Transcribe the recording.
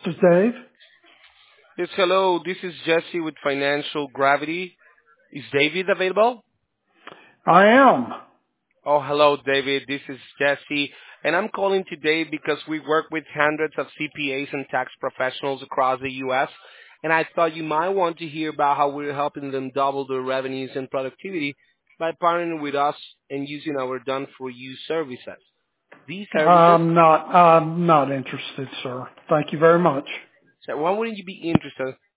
This is Dave. Yes, hello. This is Jesse with Financial Gravity. Is David available? I am. Oh, hello, David. This is Jesse, and I'm calling today because we work with hundreds of CPAs and tax professionals across the U.S., and I thought you might want to hear about how we're helping them double their revenues and productivity by partnering with us and using our done-for-you services. These services, I'm not interested, sir. Thank you very much. so why wouldn't you be interested?